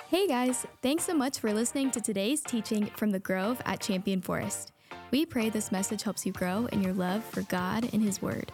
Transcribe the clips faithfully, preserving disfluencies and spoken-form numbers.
Hey guys, thanks so much for listening to today's teaching from the Grove at Champion Forest. We pray this message helps you grow in your love for God and His Word.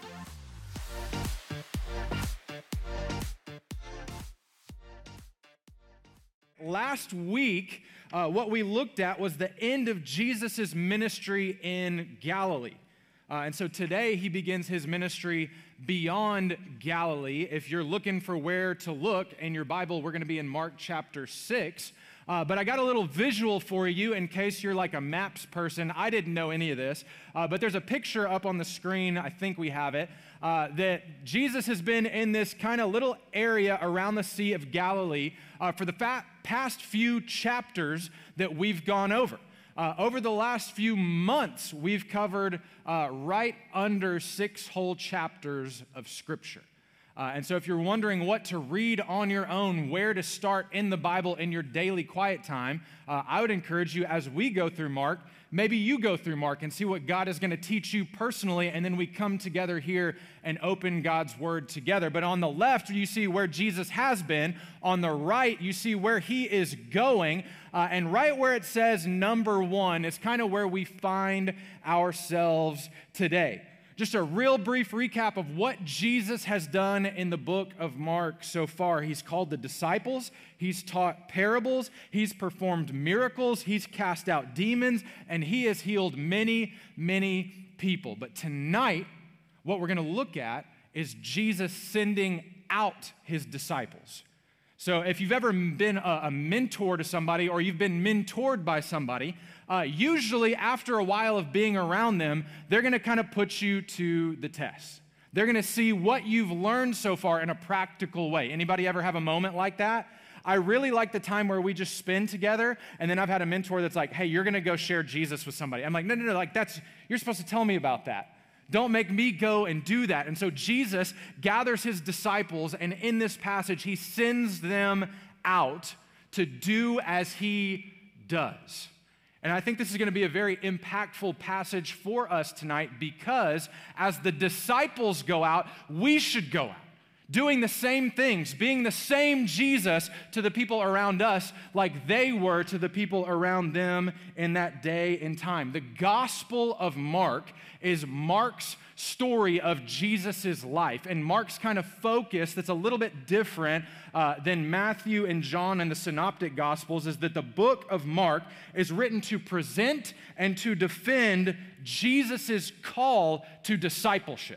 Last week, uh, what we looked at was the end of Jesus' ministry in Galilee. Uh, and so today he begins his ministry beyond Galilee. If you're looking for where to look in your Bible, we're going to be in Mark chapter six. Uh, but I got a little visual for you in case you're like a maps person. I didn't know any of this, uh, but there's a picture up on the screen, I think we have it, uh, that Jesus has been in this kind of little area around the Sea of Galilee uh, for the fa- past few chapters that we've gone over. Uh, over the last few months, we've covered uh, right under six whole chapters of Scripture. Uh, and so if you're wondering what to read on your own, where to start in the Bible in your daily quiet time, uh, I would encourage you as we go through Mark, maybe you go through Mark and see what God is going to teach you personally, and then we come together here and open God's Word together. But on the left, you see where Jesus has been. On the right, you see where He is going. Uh, and right where it says number one is kind of where we find ourselves today. Just a real brief recap of what Jesus has done in the book of Mark so far. He's called the disciples, he's taught parables, he's performed miracles, he's cast out demons, and he has healed many, many people. But tonight, what we're going to look at is Jesus sending out his disciples. So if you've ever been a, a mentor to somebody or you've been mentored by somebody, uh, usually after a while of being around them, they're going to kind of put you to the test. They're going to see what you've learned so far in a practical way. Anybody ever have a moment like that? I really like the time where we just spend together, and then I've had a mentor that's like, hey, you're going to go share Jesus with somebody. I'm like, no, no, no, like that's, you're supposed to tell me about that. Don't make me go and do that. And so Jesus gathers his disciples, and in this passage, he sends them out to do as he does. And I think this is going to be a very impactful passage for us tonight because as the disciples go out, we should go out, doing the same things, being the same Jesus to the people around us like they were to the people around them in that day and time. The Gospel of Mark is Mark's story of Jesus' life, and Mark's kind of focus that's a little bit different uh, than Matthew and John and the Synoptic Gospels is that the book of Mark is written to present and to defend Jesus' call to discipleship.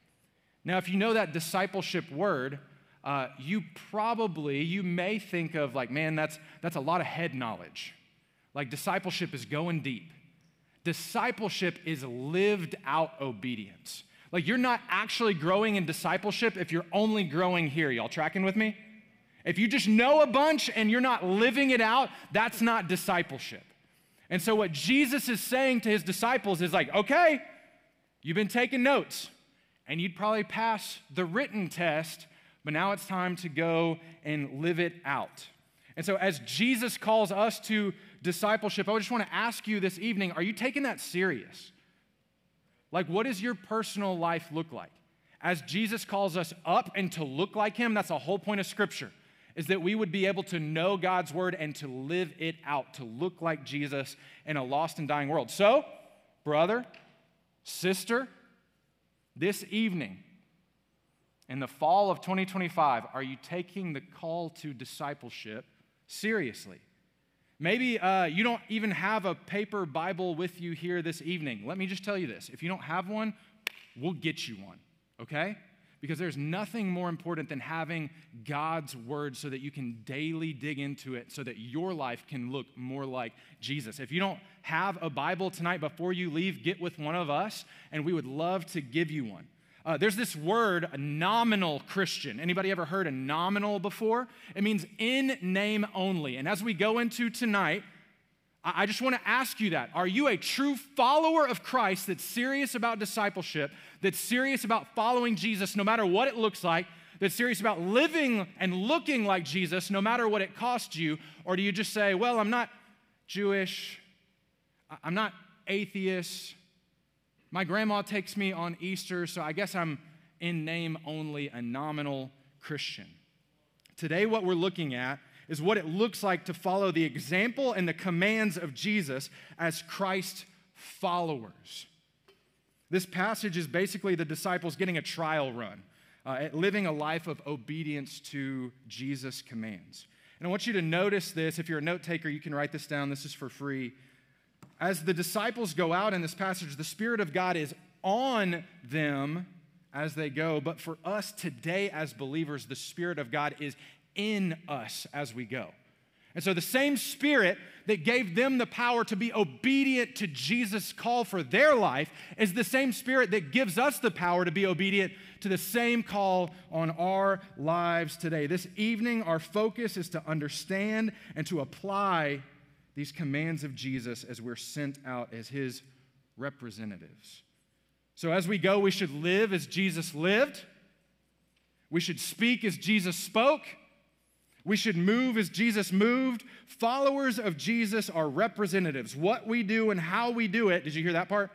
Now, if you know that discipleship word, uh, you probably, you may think of like, man, that's, that's a lot of head knowledge. Like discipleship is going deep. Discipleship is lived out obedience. Like you're not actually growing in discipleship if you're only growing here. Y'all tracking with me? If you just know a bunch and you're not living it out, that's not discipleship. And so what Jesus is saying to his disciples is like, okay, you've been taking notes. And you'd probably pass the written test, but now it's time to go and live it out. And so as Jesus calls us to discipleship, I just want to ask you this evening, are you taking that serious? Like, what does your personal life look like? As Jesus calls us up and to look like him, that's the whole point of Scripture, is that we would be able to know God's word and to live it out, to look like Jesus in a lost and dying world. So, brother, sister, this evening, in the fall of twenty twenty-five, are you taking the call to discipleship seriously? Maybe uh, you don't even have a paper Bible with you here this evening. Let me just tell you this. If you don't have one, we'll get you one, okay? Because there's nothing more important than having God's word so that you can daily dig into it so that your life can look more like Jesus. If you don't have a Bible tonight before you leave, get with one of us, and we would love to give you one. Uh, there's this word, a nominal Christian. Anybody ever heard a nominal before? It means in name only. And as we go into tonight, I, I just want to ask you that. Are you a true follower of Christ that's serious about discipleship, that's serious about following Jesus no matter what it looks like, that's serious about living and looking like Jesus no matter what it costs you? Or do you just say, well, I'm not Jewish, I'm not atheist, my grandma takes me on Easter, so I guess I'm in name only a nominal Christian. Today what we're looking at is what it looks like to follow the example and the commands of Jesus as Christ followers. This passage is basically the disciples getting a trial run uh, at living a life of obedience to Jesus' commands. And I want you to notice this. If you're a note taker, you can write this down. This is for free. As the disciples go out in this passage, the Spirit of God is on them as they go. But for us today as believers, the Spirit of God is in us as we go. And so the same Spirit that gave them the power to be obedient to Jesus' call for their life is the same Spirit that gives us the power to be obedient to the same call on our lives today. This evening, our focus is to understand and to apply these commands of Jesus as we're sent out as his representatives. So as we go, we should live as Jesus lived. We should speak as Jesus spoke. We should move as Jesus moved. Followers of Jesus are representatives. What we do and how we do it, did you hear that part?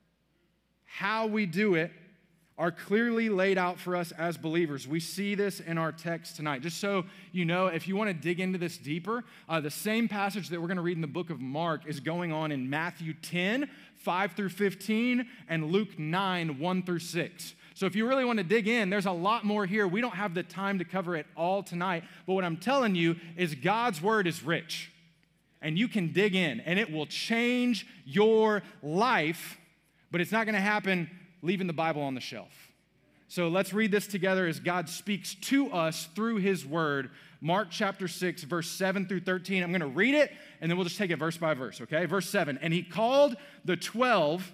How we do it are clearly laid out for us as believers. We see this in our text tonight. Just so you know, if you want to dig into this deeper, uh, the same passage that we're going to read in the book of Mark is going on in Matthew ten, five through fifteen, and Luke nine, one through six. So if you really want to dig in, there's a lot more here. We don't have the time to cover it all tonight, but what I'm telling you is God's word is rich, and you can dig in, and it will change your life, but it's not going to happen leaving the Bible on the shelf. So let's read this together as God speaks to us through his word. Mark chapter six, verse seven through thirteen. I'm going to read it, and then we'll just take it verse by verse, okay? Verse seven, and he called the twelve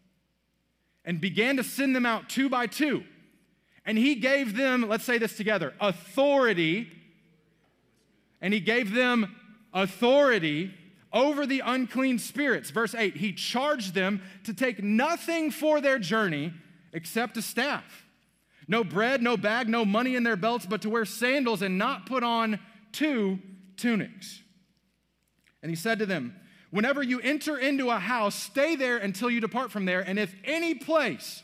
and began to send them out two by two. And he gave them, let's say this together, authority. And he gave them authority over the unclean spirits. Verse eight, he charged them to take nothing for their journey except a staff. No bread, no bag, no money in their belts, but to wear sandals and not put on two tunics. And he said to them, whenever you enter into a house, stay there until you depart from there. And if any place,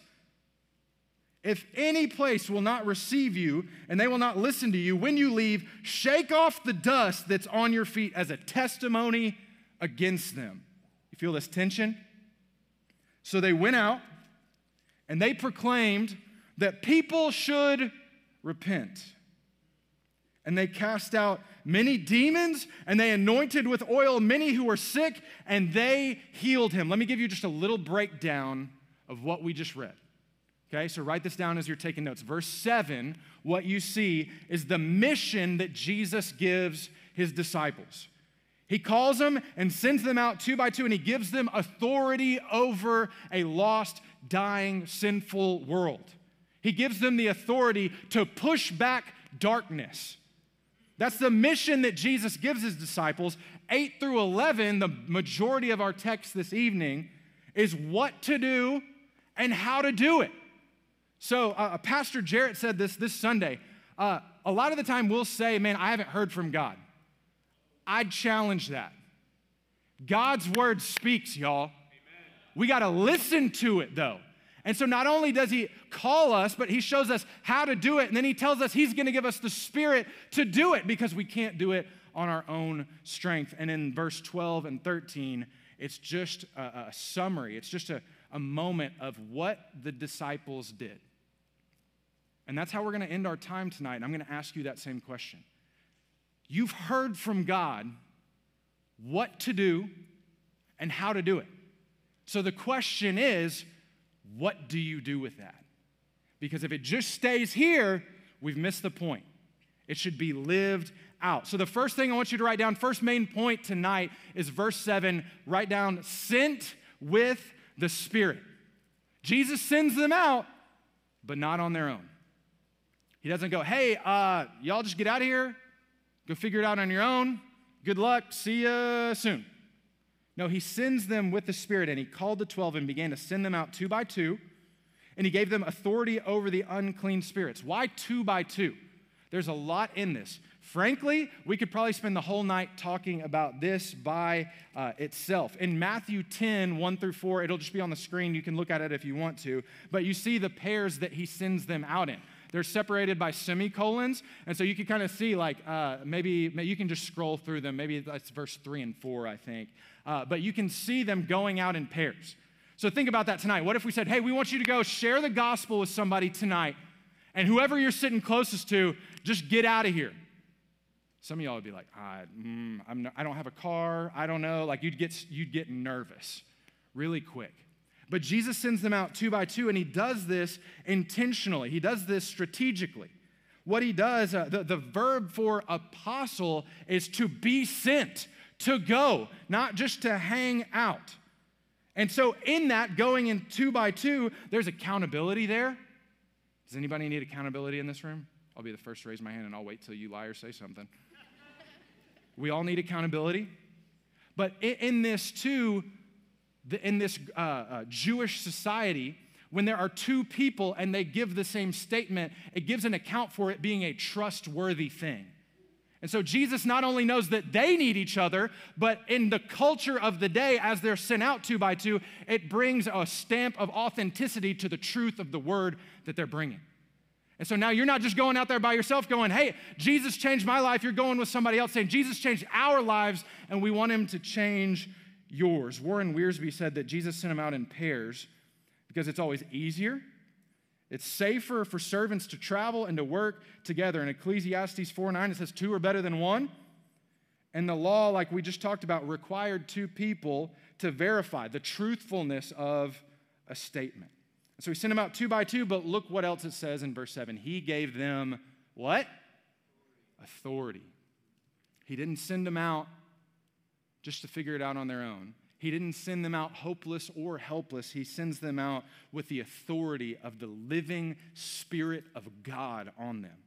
if any place will not receive you and they will not listen to you, when you leave, shake off the dust that's on your feet as a testimony against them. You feel this tension? So they went out and they proclaimed that people should repent. And they cast out many demons, and they anointed with oil many who were sick, and they healed him. Let me give you just a little breakdown of what we just read. Okay, so write this down as you're taking notes. Verse seven, what you see is the mission that Jesus gives his disciples. He calls them and sends them out two by two, and he gives them authority over a lost, dying, sinful world. He gives them the authority to push back darkness. That's the mission that Jesus gives his disciples. eight through eleven, the majority of our text this evening, is what to do and how to do it. So uh, Pastor Jarrett said this this Sunday. Uh, a lot of the time we'll say, man, I haven't heard from God. I'd challenge that. God's word speaks, y'all. Amen. We got to listen to it, though. And so not only does he call us, but he shows us how to do it, and then he tells us he's going to give us the Spirit to do it because we can't do it on our own strength. And in verse twelve and thirteen, it's just a, a summary. It's just a, a moment of what the disciples did. And that's how we're going to end our time tonight. And I'm going to ask you that same question. You've heard from God what to do and how to do it. So the question is, what do you do with that? Because if it just stays here, we've missed the point. It should be lived out. So the first thing I want you to write down, first main point tonight is verse seven. Write down, sent with the Spirit. Jesus sends them out, but not on their own. He doesn't go, hey, uh, y'all just get out of here. Go figure it out on your own. Good luck. See you soon. No, he sends them with the Spirit, and he called the twelve and began to send them out two by two, and he gave them authority over the unclean spirits. Why two by two? There's a lot in this. Frankly, we could probably spend the whole night talking about this by uh, itself. In Matthew ten, one through four, it'll just be on the screen. You can look at it if you want to. But you see the pairs that he sends them out in. They're separated by semicolons, and so you can kind of see, like, uh, maybe, maybe you can just scroll through them. Maybe that's verse three and four, I think. Uh, but you can see them going out in pairs. So think about that tonight. What if we said, hey, we want you to go share the gospel with somebody tonight, and whoever you're sitting closest to, just get out of here. Some of y'all would be like, I, mm, I'm no, I don't have a car. I don't know. Like, you'd get, you'd get nervous really quick. But Jesus sends them out two by two, and he does this intentionally. He does this strategically. What he does, uh, the, the verb for apostle is to be sent, to go, not just to hang out. And so in that, going in two by two, there's accountability there. Does anybody need accountability in this room? I'll be the first to raise my hand, and I'll wait till you liars say something. We all need accountability. But in, in this too, the, in this uh, uh, Jewish society, when there are two people and they give the same statement, it gives an account for it being a trustworthy thing. And so Jesus not only knows that they need each other, but in the culture of the day, as they're sent out two by two, it brings a stamp of authenticity to the truth of the word that they're bringing. And so now you're not just going out there by yourself going, hey, Jesus changed my life. You're going with somebody else saying, Jesus changed our lives, and we want him to change yours. Warren Wiersbe said that Jesus sent them out in pairs because it's always easier. It's safer for servants to travel and to work together. In Ecclesiastes four nine, it says two are better than one. And the law, like we just talked about, required two people to verify the truthfulness of a statement. So he sent them out two by two, but look what else it says in verse seven. He gave them what? Authority. He didn't send them out just to figure it out on their own. He didn't send them out hopeless or helpless. He sends them out with the authority of the living Spirit of God on them.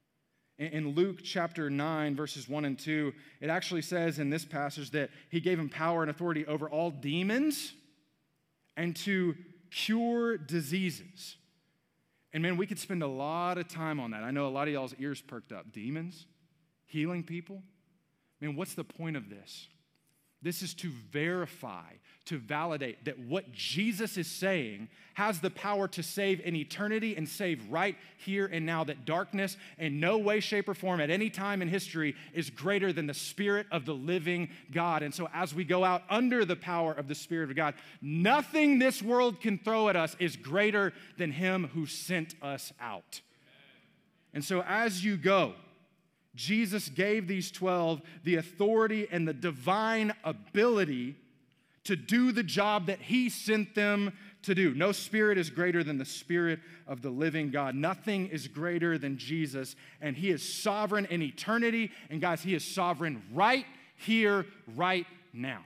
In Luke chapter nine, verses one and two, it actually says in this passage that he gave them power and authority over all demons and to cure diseases. And man, we could spend a lot of time on that. I know a lot of y'all's ears perked up. Demons, healing people. Man, what's the point of this? This is to verify, to validate that what Jesus is saying has the power to save in eternity and save right here and now, that darkness in no way, shape, or form at any time in history is greater than the Spirit of the living God. And so as we go out under the power of the Spirit of God, nothing this world can throw at us is greater than him who sent us out. And so as you go, Jesus gave these twelve the authority and the divine ability to do the job that he sent them to do. No spirit is greater than the Spirit of the living God. Nothing is greater than Jesus, and he is sovereign in eternity. And guys, he is sovereign right here, right now.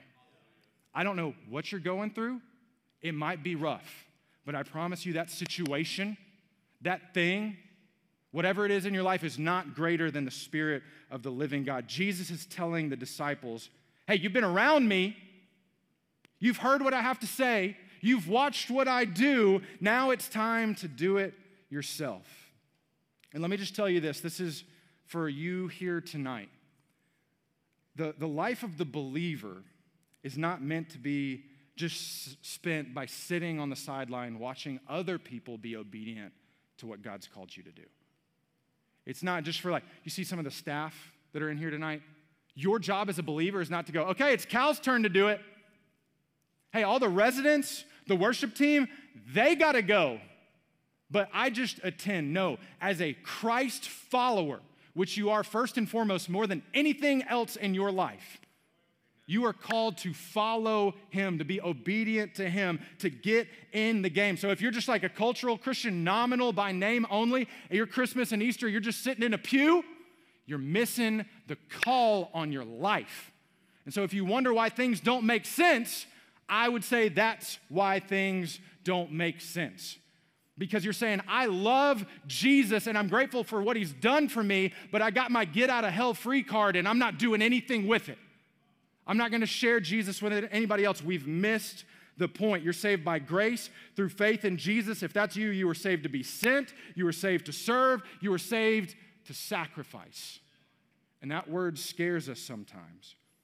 I don't know what you're going through. It might be rough, but I promise you that situation, that thing, whatever it is in your life is not greater than the Spirit of the living God. Jesus is telling the disciples, hey, you've been around me. You've heard what I have to say. You've watched what I do. Now it's time to do it yourself. And let me just tell you this. This is for you here tonight. The, the life of the believer is not meant to be just spent by sitting on the sideline watching other people be obedient to what God's called you to do. It's not just for, like, you see some of the staff that are in here tonight. Your job as a believer is not to go, okay, it's Cal's turn to do it. Hey, all the residents, the worship team, they got to go. But I just attend. No, as a Christ follower, which you are first and foremost more than anything else in your life, you are called to follow him, to be obedient to him, to get in the game. So if you're just like a cultural Christian, nominal by name only, at your Christmas and Easter, you're just sitting in a pew, you're missing the call on your life. And so if you wonder why things don't make sense, I would say that's why things don't make sense. Because you're saying, I love Jesus and I'm grateful for what he's done for me, but I got my get out of hell free card and I'm not doing anything with it. I'm not going to share Jesus with anybody else. We've missed the point. You're saved by grace through faith in Jesus. If that's you, you were saved to be sent. You were saved to serve. You were saved to sacrifice. And that word scares us sometimes.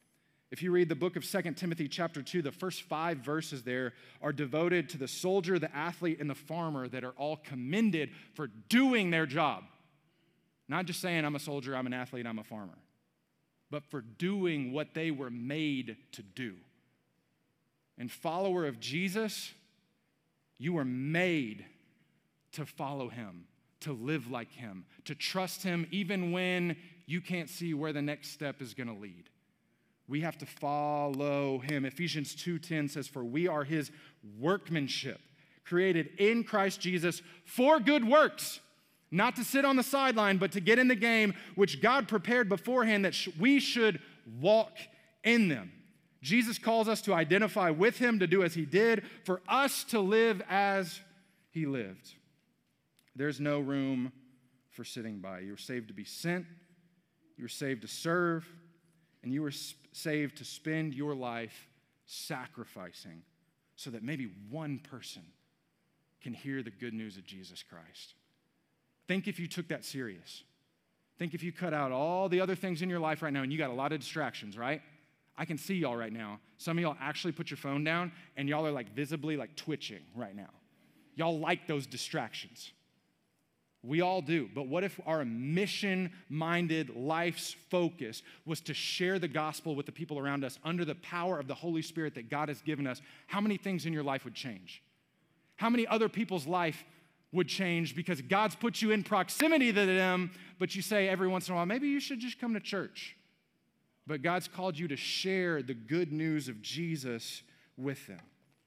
If you read the book of Second Timothy chapter two, the first five verses there are devoted to the soldier, the athlete, and the farmer that are all commended for doing their job. Not just saying, I'm a soldier, I'm an athlete, I'm a farmer, but for doing what they were made to do. And follower of Jesus, you were made to follow him, to live like him, to trust him even when you can't see where the next step is going to lead. We have to follow him. Ephesians two ten says, for we are his workmanship, created in Christ Jesus for good works, not to sit on the sideline, but to get in the game, which God prepared beforehand that sh- we should walk in them. Jesus calls us to identify with him, to do as he did, for us to live as he lived. There's no room for sitting by. You were saved to be sent. You were saved to serve. And you were saved to spend your life sacrificing so that maybe one person can hear the good news of Jesus Christ. Think if you took that serious. Think if you cut out all the other things in your life right now, and you got a lot of distractions, right? I can see y'all right now. Some of y'all actually put your phone down, and y'all are like visibly like twitching right now. Y'all like those distractions. We all do. But what if our mission-minded life's focus was to share the gospel with the people around us under the power of the Holy Spirit that God has given us? How many things in your life would change? How many other people's life would change because God's put you in proximity to them, but you say every once in a while, maybe you should just come to church. But God's called you to share the good news of Jesus with them.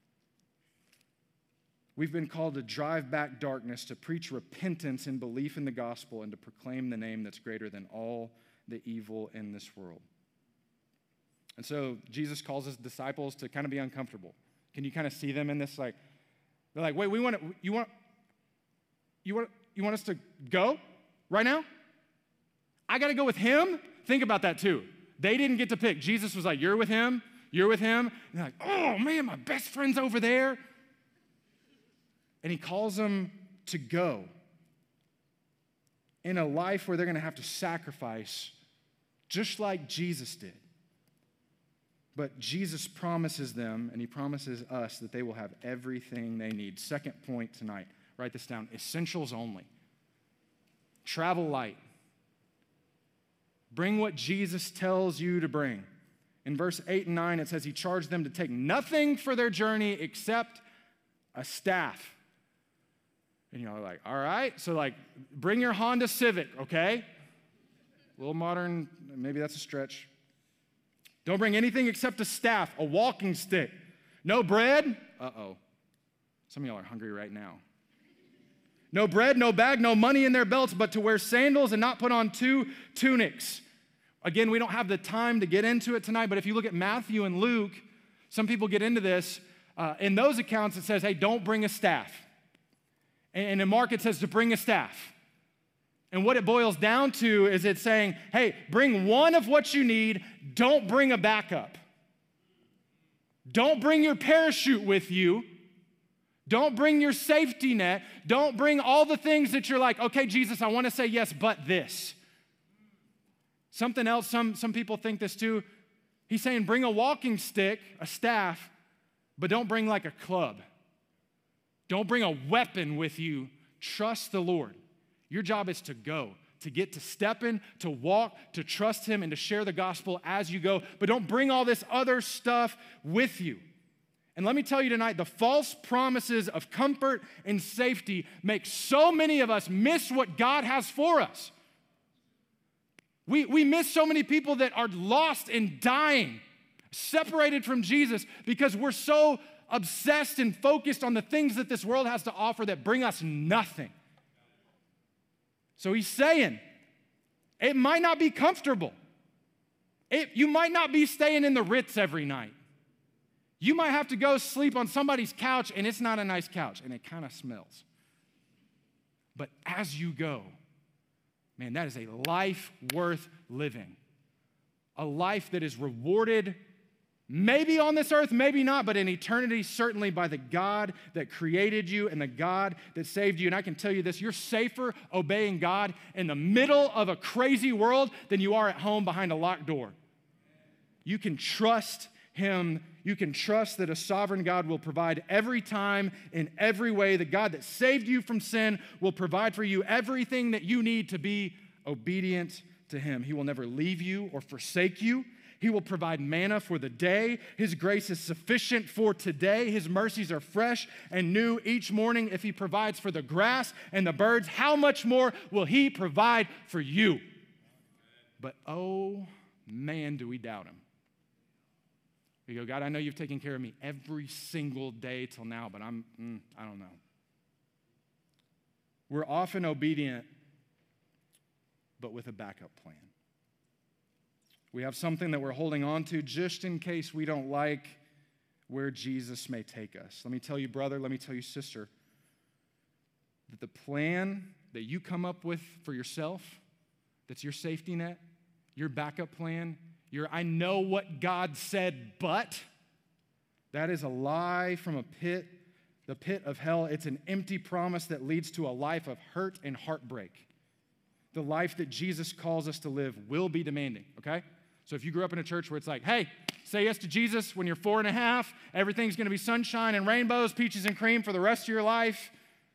We've been called to drive back darkness, to preach repentance and belief in the gospel, and to proclaim the name that's greater than all the evil in this world. And so Jesus calls his disciples to kind of be uncomfortable. Can you kind of see them in this? Like, they're like, wait, we want to, you want, you want, you want us to go right now? I got to go with him? Think about that too. They didn't get to pick. Jesus was like, you're with him, you're with him. And they're like, oh man, my best friend's over there. And he calls them to go in a life where they're going to have to sacrifice just like Jesus did. But Jesus promises them, and he promises us, that they will have everything they need. Second point tonight, write this down, essentials only. Travel light. Bring what Jesus tells you to bring. In verse eight and nine, it says he charged them to take nothing for their journey except a staff. And you're like, all right, so like, bring your Honda Civic, okay? A little modern, maybe that's a stretch. Don't bring anything except a staff, a walking stick. No bread? Uh-oh. Some of y'all are hungry right now. No bread, no bag, no money in their belts, but to wear sandals and not put on two tunics. Again, we don't have the time to get into it tonight, but if you look at Matthew and Luke, some people get into this. Uh, in those accounts, it says, hey, don't bring a staff. And in Mark, it says to bring a staff. And what it boils down to is it's saying, hey, bring one of what you need. Don't bring a backup. Don't bring your parachute with you. Don't bring your safety net. Don't bring all the things that you're like, okay, Jesus, I want to say yes, but this. Something else, some, some people think this too. He's saying bring a walking stick, a staff, but don't bring like a club. Don't bring a weapon with you. Trust the Lord. Your job is to go, to get to step in, to walk, to trust him, and to share the gospel as you go. But don't bring all this other stuff with you. And let me tell you tonight, the false promises of comfort and safety make so many of us miss what God has for us. We, we miss so many people that are lost and dying, separated from Jesus, because we're so obsessed and focused on the things that this world has to offer that bring us nothing. So he's saying, it might not be comfortable. It, you might not be staying in the Ritz every night. You might have to go sleep on somebody's couch, and it's not a nice couch, and it kind of smells. But as you go, man, that is a life worth living. A life that is rewarded maybe on this earth, maybe not, but in eternity, certainly by the God that created you and the God that saved you. And I can tell you this, you're safer obeying God in the middle of a crazy world than you are at home behind a locked door. You can trust him. You can trust that a sovereign God will provide every time in every way. The God that saved you from sin will provide for you everything that you need to be obedient to him. He will never leave you or forsake you. He will provide manna for the day. His grace is sufficient for today. His mercies are fresh and new each morning. If he provides for the grass and the birds, how much more will he provide for you? But oh, man, do we doubt him. We go, God, I know you've taken care of me every single day till now, but I'm, mm, I don't know. We're often obedient, but with a backup plan. We have something that we're holding on to just in case we don't like where Jesus may take us. Let me tell you, brother, let me tell you, sister, that the plan that you come up with for yourself, that's your safety net, your backup plan, your I know what God said, but that is a lie from a pit, the pit of hell. It's an empty promise that leads to a life of hurt and heartbreak. The life that Jesus calls us to live will be demanding, okay? So if you grew up in a church where it's like, hey, say yes to Jesus when you're four and a half, everything's going to be sunshine and rainbows, peaches and cream for the rest of your life.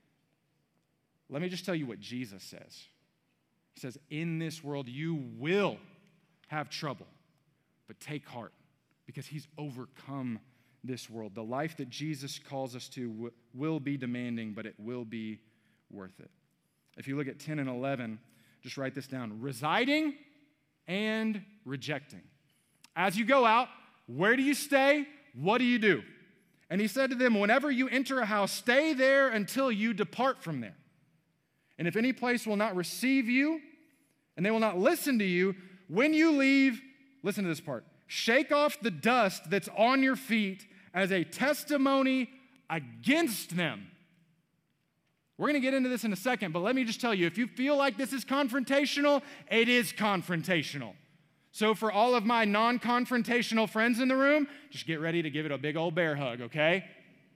Let me just tell you what Jesus says. He says, in this world you will have trouble, but take heart because he's overcome this world. The life that Jesus calls us to w- will be demanding, but it will be worth it. If you look at ten and eleven, just write this down. Residing and rejecting. As you go out, where do you stay? What do you do? And he said to them, whenever you enter a house, stay there until you depart from there. And if any place will not receive you, and they will not listen to you, when you leave, listen to this part, shake off the dust that's on your feet as a testimony against them. We're going to get into this in a second, but let me just tell you, if you feel like this is confrontational, it is confrontational. So for all of my non-confrontational friends in the room, just get ready to give it a big old bear hug, okay?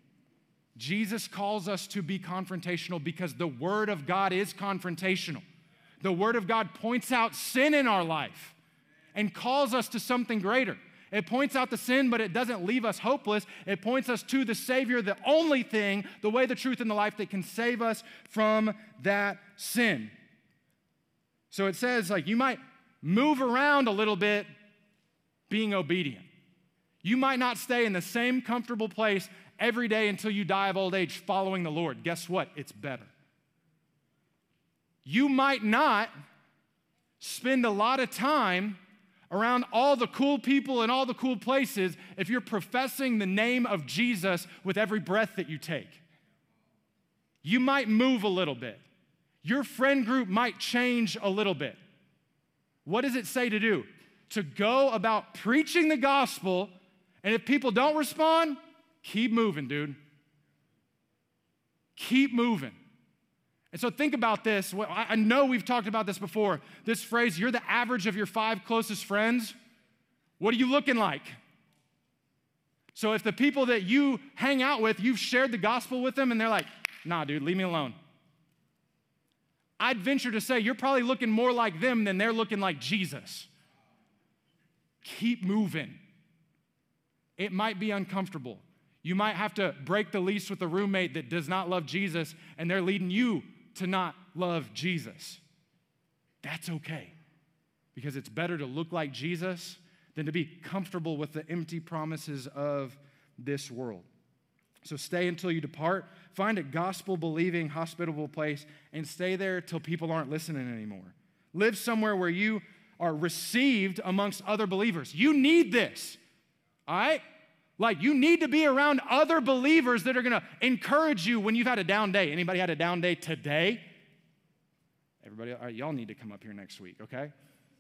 Jesus calls us to be confrontational because the Word of God is confrontational. The Word of God points out sin in our life and calls us to something greater. It points out the sin, but it doesn't leave us hopeless. It points us to the Savior, the only thing, the way, the truth, and the life that can save us from that sin. So it says, like, you might move around a little bit being obedient. You might not stay in the same comfortable place every day until you die of old age following the Lord. Guess what? It's better. You might not spend a lot of time around all the cool people and all the cool places if you're professing the name of Jesus with every breath that you take. You might move a little bit. Your friend group might change a little bit. What does it say to do? To go about preaching the gospel, and if people don't respond, keep moving, dude. Keep moving. And so think about this. I know we've talked about this before. This phrase, you're the average of your five closest friends. What are you looking like? So if the people that you hang out with, you've shared the gospel with them and they're like, nah, dude, leave me alone. I'd venture to say you're probably looking more like them than they're looking like Jesus. Keep moving. It might be uncomfortable. You might have to break the lease with a roommate that does not love Jesus and they're leading you to not love Jesus. That's okay, because it's better to look like Jesus than to be comfortable with the empty promises of this world. So stay until you depart. Find a gospel-believing, hospitable place and stay there till people aren't listening anymore. Live somewhere where you are received amongst other believers. You need this, all right? Like, you need to be around other believers that are going to encourage you when you've had a down day. Anybody had a down day today? Everybody, all right, y'all need to come up here next week, okay?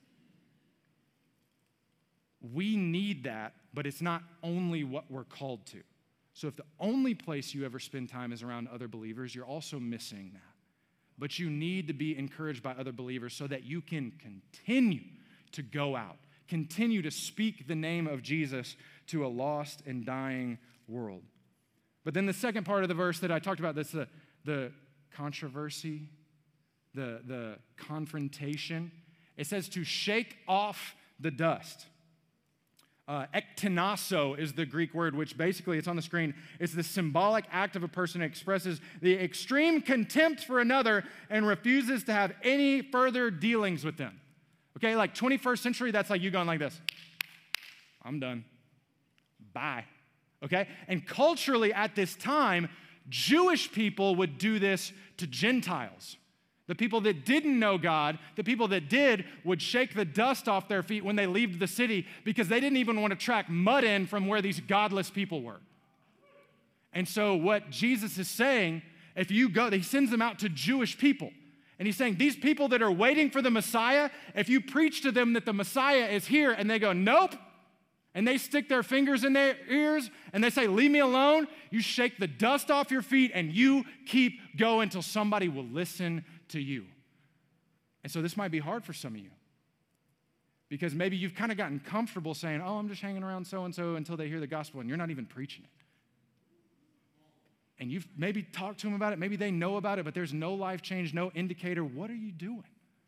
We need that, but it's not only what we're called to. So if the only place you ever spend time is around other believers, you're also missing that. But you need to be encouraged by other believers so that you can continue to go out, continue to speak the name of Jesus to a lost and dying world. But then the second part of the verse that I talked about, that's the, the controversy, the, the confrontation. It says to shake off the dust. Uh, ektinaso is the Greek word, which basically, it's on the screen, it's the symbolic act of a person that expresses the extreme contempt for another and refuses to have any further dealings with them. Okay, like twenty-first century, that's like you going like this. I'm done. Bye. Okay? And culturally at this time, Jewish people would do this to Gentiles. The people that didn't know God, the people that did, would shake the dust off their feet when they leave the city because they didn't even want to track mud in from where these godless people were. And so what Jesus is saying, if you go, he sends them out to Jewish people. And he's saying, these people that are waiting for the Messiah, if you preach to them that the Messiah is here and they go, nope, and they stick their fingers in their ears and they say, leave me alone, you shake the dust off your feet and you keep going until somebody will listen to you. And so this might be hard for some of you because maybe you've kind of gotten comfortable saying, oh, I'm just hanging around so-and-so until they hear the gospel, and you're not even preaching it. And you've maybe talked to them about it, maybe they know about it, but there's no life change, no indicator. What are you doing?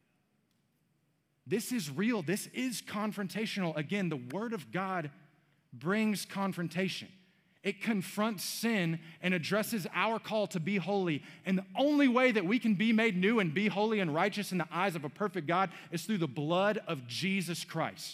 This is real. This is confrontational. Again, the Word of God brings confrontation. It confronts sin and addresses our call to be holy. And the only way that we can be made new and be holy and righteous in the eyes of a perfect God is through the blood of Jesus Christ.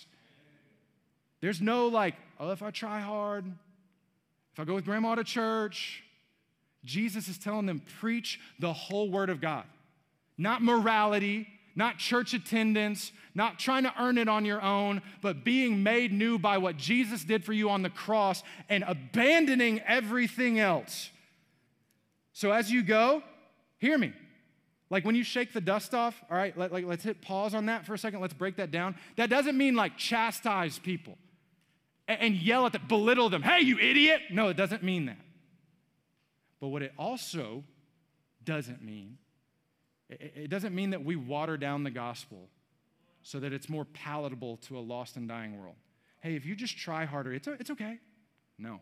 There's no like, oh, if I try hard, if I go with grandma to church. Jesus is telling them, preach the whole Word of God. Not morality, not church attendance, not trying to earn it on your own, but being made new by what Jesus did for you on the cross and abandoning everything else. So as you go, hear me. Like when you shake the dust off, all right, let, like, let's hit pause on that for a second. Let's break that down. That doesn't mean like chastise people and, and yell at them, belittle them. Hey, you idiot. No, it doesn't mean that. But what it also doesn't mean It doesn't mean that we water down the gospel so that it's more palatable to a lost and dying world. Hey, if you just try harder, it's, it's okay. No.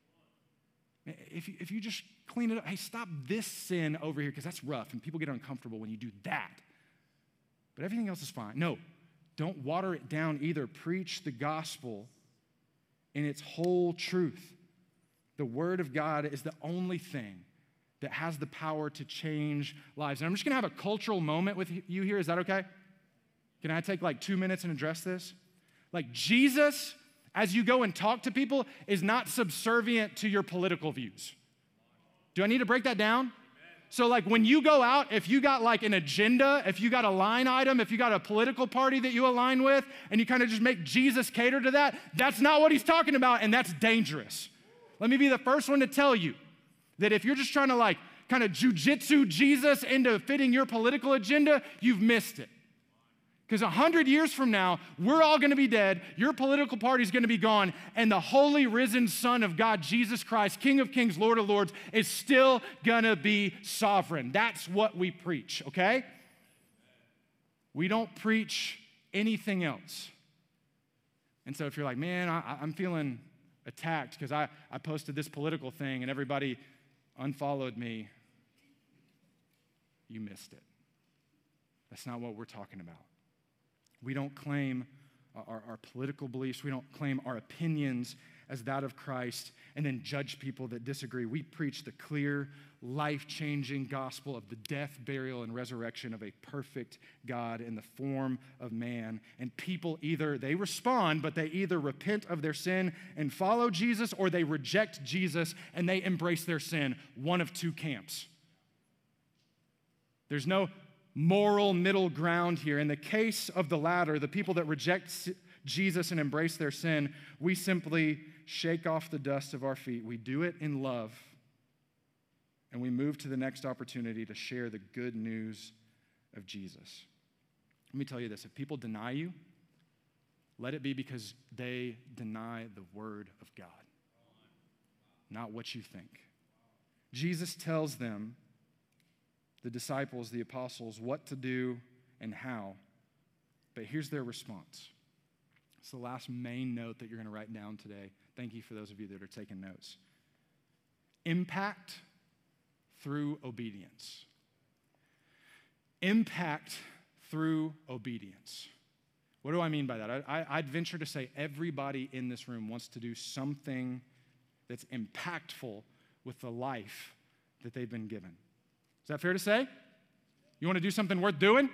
If you, if you just clean it up, hey, stop this sin over here because that's rough and people get uncomfortable when you do that. But everything else is fine. No, don't water it down either. Preach the gospel in its whole truth. The Word of God is the only thing that has the power to change lives. And I'm just gonna have a cultural moment with you here. Is that okay? Can I take like two minutes and address this? Like Jesus, as you go and talk to people, is not subservient to your political views. Do I need to break that down? So like when you go out, if you got like an agenda, if you got a line item, if you got a political party that you align with, and you kind of just make Jesus cater to that, that's not what he's talking about, and that's dangerous. Let me be the first one to tell you that if you're just trying to like kind of jujitsu Jesus into fitting your political agenda, you've missed it. Because a hundred years from now, we're all gonna be dead, your political party's gonna be gone, and the holy risen Son of God, Jesus Christ, King of Kings, Lord of Lords, is still gonna be sovereign. That's what we preach, okay? We don't preach anything else. And so if you're like, man, I, I'm feeling attacked because I, I posted this political thing and everybody unfollowed me, you missed it. That's not what we're talking about. We don't claim our, our political beliefs. We don't claim our opinions as that of Christ and then judge people that disagree. We preach the clear, life-changing gospel of the death, burial, and resurrection of a perfect God in the form of man. And people either, they respond, but they either repent of their sin and follow Jesus, or they reject Jesus and they embrace their sin. One of two camps. There's no moral middle ground here. In the case of the latter, the people that reject Jesus and embrace their sin, we simply shake off the dust of our feet. We do it in love, and we move to the next opportunity to share the good news of Jesus. Let me tell you this, if people deny you, let it be because they deny the Word of God, not what you think. Jesus tells them, the disciples, the apostles, what to do and how, but here's their response. It's the last main note that you're going to write down today. Thank you for those of you that are taking notes. Impact through obedience. Impact through obedience. What do I mean by that? I, I, I'd venture to say everybody in this room wants to do something that's impactful with the life that they've been given. Is that fair to say? You want to do something worth doing?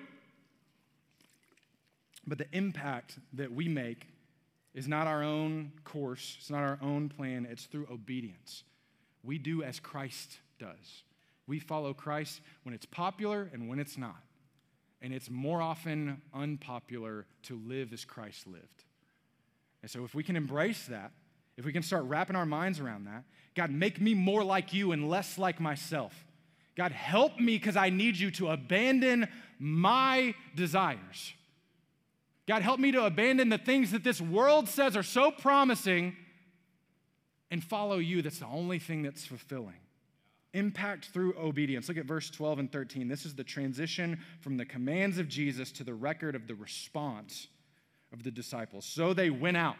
But the impact that we make is not our own course. It's not our own plan. It's through obedience. We do as Christ does. We follow Christ when it's popular and when it's not. And it's more often unpopular to live as Christ lived. And so if we can embrace that, if we can start wrapping our minds around that, God, make me more like you and less like myself. God, help me because I need you to abandon my desires. God, help me to abandon the things that this world says are so promising and follow you. That's the only thing that's fulfilling. Impact through obedience. Look at verse twelve and thirteen. This is the transition from the commands of Jesus to the record of the response of the disciples. So they went out.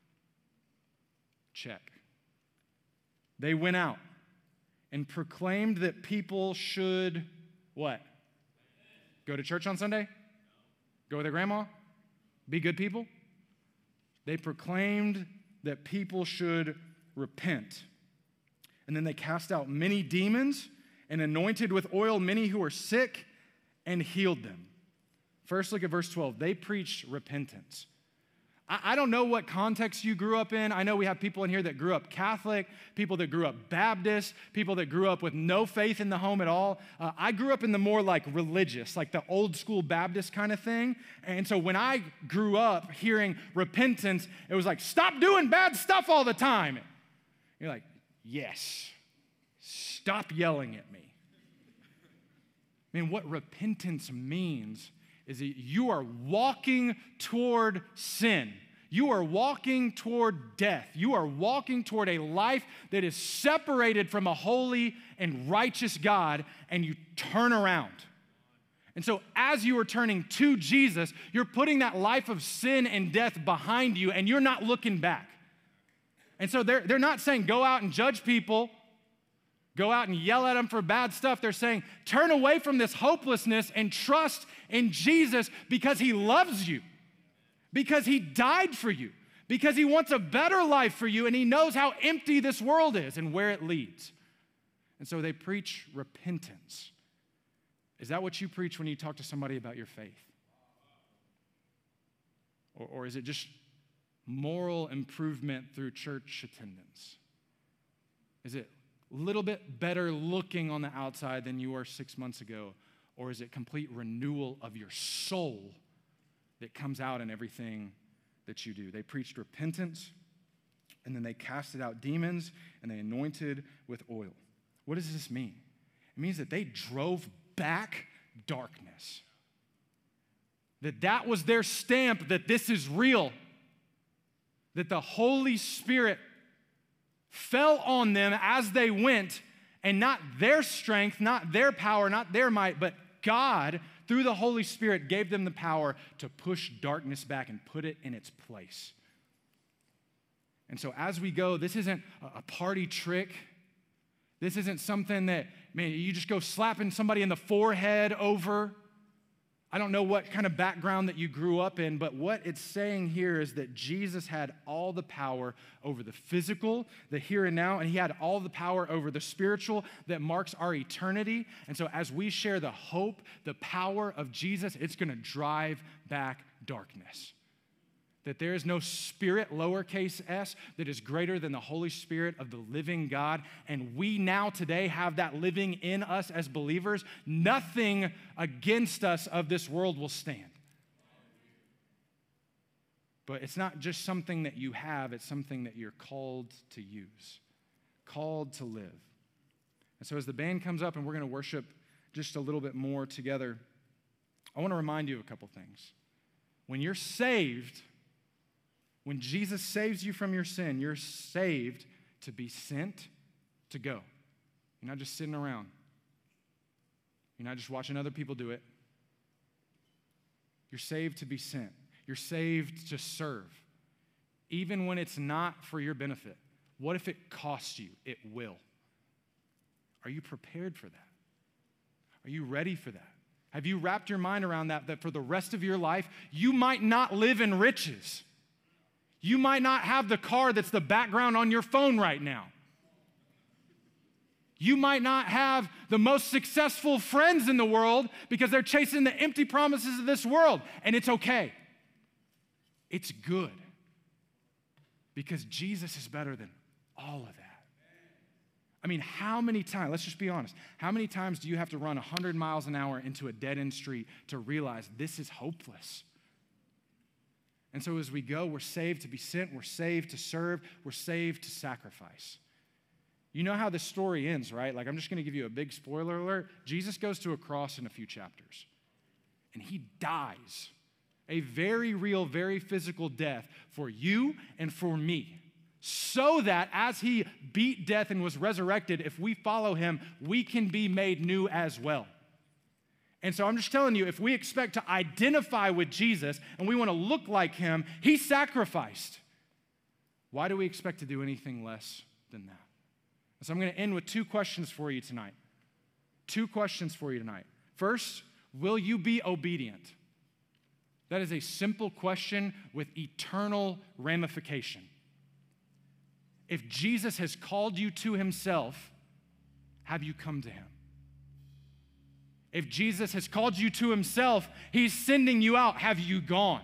Check. They went out and proclaimed that people should, what? Go to church on Sunday? Go with their grandma? Be good people? They proclaimed that people should repent. And then they cast out many demons and anointed with oil many who were sick and healed them. First, look at verse twelve. They preached repentance. I, I don't know what context you grew up in. I know we have people in here that grew up Catholic, people that grew up Baptist, people that grew up with no faith in the home at all. Uh, I grew up in the more like religious, like the old school Baptist kind of thing. And so when I grew up hearing repentance, it was like, stop doing bad stuff all the time. You're like, yes, stop yelling at me. I mean, what repentance means is that you are walking toward sin. You are walking toward death. You are walking toward a life that is separated from a holy and righteous God, and you turn around. And so as you are turning to Jesus, you're putting that life of sin and death behind you, and you're not looking back. And so they're, they're not saying go out and judge people, go out and yell at them for bad stuff. They're saying turn away from this hopelessness and trust in Jesus because he loves you, because he died for you, because he wants a better life for you, and he knows how empty this world is and where it leads. And so they preach repentance. Is that what you preach when you talk to somebody about your faith? Or, or is it just moral improvement through church attendance? Is it a little bit better looking on the outside than you were six months ago? Or is it complete renewal of your soul that comes out in everything that you do? They preached repentance, and then they casted out demons, and they anointed with oil. What does this mean? It means that they drove back darkness. That that was their stamp that this is real. That the Holy Spirit fell on them as they went, and not their strength, not their power, not their might, but God, through the Holy Spirit, gave them the power to push darkness back and put it in its place. And so as we go, this isn't a party trick. This isn't something that, man, you just go slapping somebody in the forehead over. I don't know what kind of background that you grew up in, but what it's saying here is that Jesus had all the power over the physical, the here and now, and he had all the power over the spiritual that marks our eternity. And so as we share the hope, the power of Jesus, it's going to drive back darkness. That there is no spirit, lowercase s, that is greater than the Holy Spirit of the living God. And we now today have that living in us as believers. Nothing against us of this world will stand. But it's not just something that you have, it's something that you're called to use, called to live. And so as the band comes up and we're going to worship just a little bit more together, I want to remind you of a couple things. When you're saved, when Jesus saves you from your sin, you're saved to be sent to go. You're not just sitting around. You're not just watching other people do it. You're saved to be sent. You're saved to serve, even when it's not for your benefit. What if it costs you? It will. Are you prepared for that? Are you ready for that? Have you wrapped your mind around that, that for the rest of your life, you might not live in riches? You might not have the car that's the background on your phone right now. You might not have the most successful friends in the world because they're chasing the empty promises of this world, and it's okay. It's good because Jesus is better than all of that. I mean, how many times, let's just be honest, how many times do you have to run one hundred miles an hour into a dead-end street to realize this is hopeless? And so as we go, we're saved to be sent, we're saved to serve, we're saved to sacrifice. You know how this story ends, right? Like, I'm just going to give you a big spoiler alert. Jesus goes to a cross in a few chapters, and he dies a very real, very physical death for you and for me, so that as he beat death and was resurrected, if we follow him, we can be made new as well. And so I'm just telling you, if we expect to identify with Jesus and we want to look like him, he sacrificed. Why do we expect to do anything less than that? And so I'm going to end with two questions for you tonight. Two questions for you tonight. First, will you be obedient? That is a simple question with eternal ramification. If Jesus has called you to himself, have you come to him? If Jesus has called you to himself, he's sending you out. Have you gone?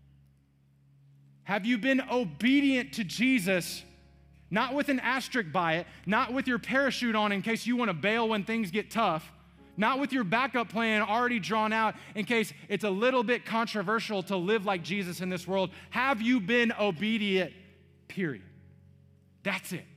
Have you been obedient to Jesus, not with an asterisk by it, not with your parachute on in case you want to bail when things get tough, not with your backup plan already drawn out in case it's a little bit controversial to live like Jesus in this world? Have you been obedient, period? That's it.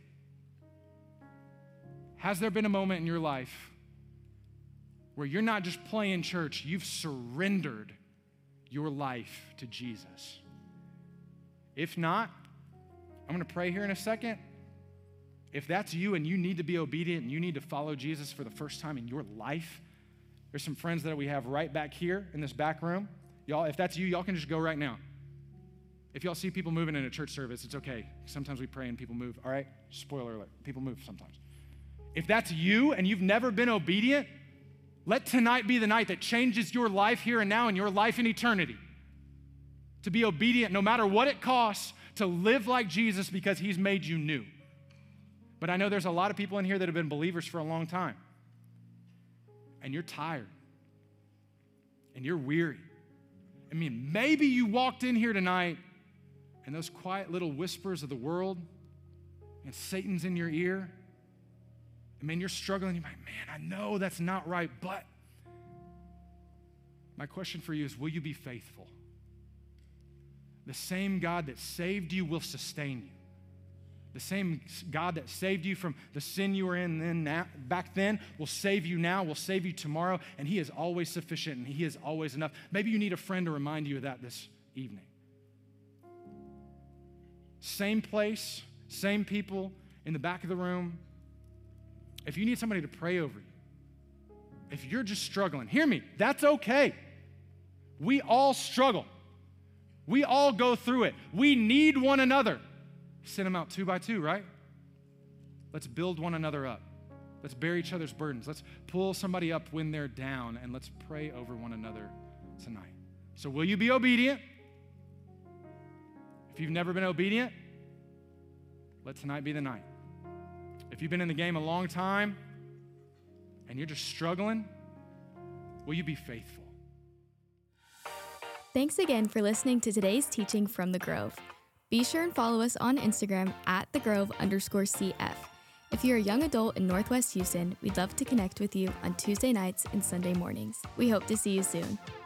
Has there been a moment in your life where you're not just playing church, you've surrendered your life to Jesus? If not, I'm going to pray here in a second. If that's you and you need to be obedient and you need to follow Jesus for the first time in your life, there's some friends that we have right back here in this back room. Y'all, if that's you, y'all can just go right now. If y'all see people moving in a church service, it's okay. Sometimes we pray and people move, all right? Spoiler alert, people move sometimes. If that's you and you've never been obedient, let tonight be the night that changes your life here and now and your life in eternity. To be obedient no matter what it costs, to live like Jesus because he's made you new. But I know there's a lot of people in here that have been believers for a long time. And you're tired. And you're weary. I mean, maybe you walked in here tonight and those quiet little whispers of the world and Satan's in your ear. I mean, you're struggling. You're like, man, I know that's not right, but my question for you is, will you be faithful? The same God that saved you will sustain you. The same God that saved you from the sin you were in then now, back then will save you now, will save you tomorrow, and he is always sufficient and he is always enough. Maybe you need a friend to remind you of that this evening. Same place, same people in the back of the room. If you need somebody to pray over you, if you're just struggling, hear me, that's okay. We all struggle. We all go through it. We need one another. Send them out two by two, right? Let's build one another up. Let's bear each other's burdens. Let's pull somebody up when they're down, and let's pray over one another tonight. So will you be obedient? If you've never been obedient, let tonight be the night. If you've been in the game a long time and you're just struggling, will you be faithful? Thanks again for listening to today's teaching from The Grove. Be sure and follow us on Instagram at thegrove underscore CF. If you're a young adult in Northwest Houston, we'd love to connect with you on Tuesday nights and Sunday mornings. We hope to see you soon.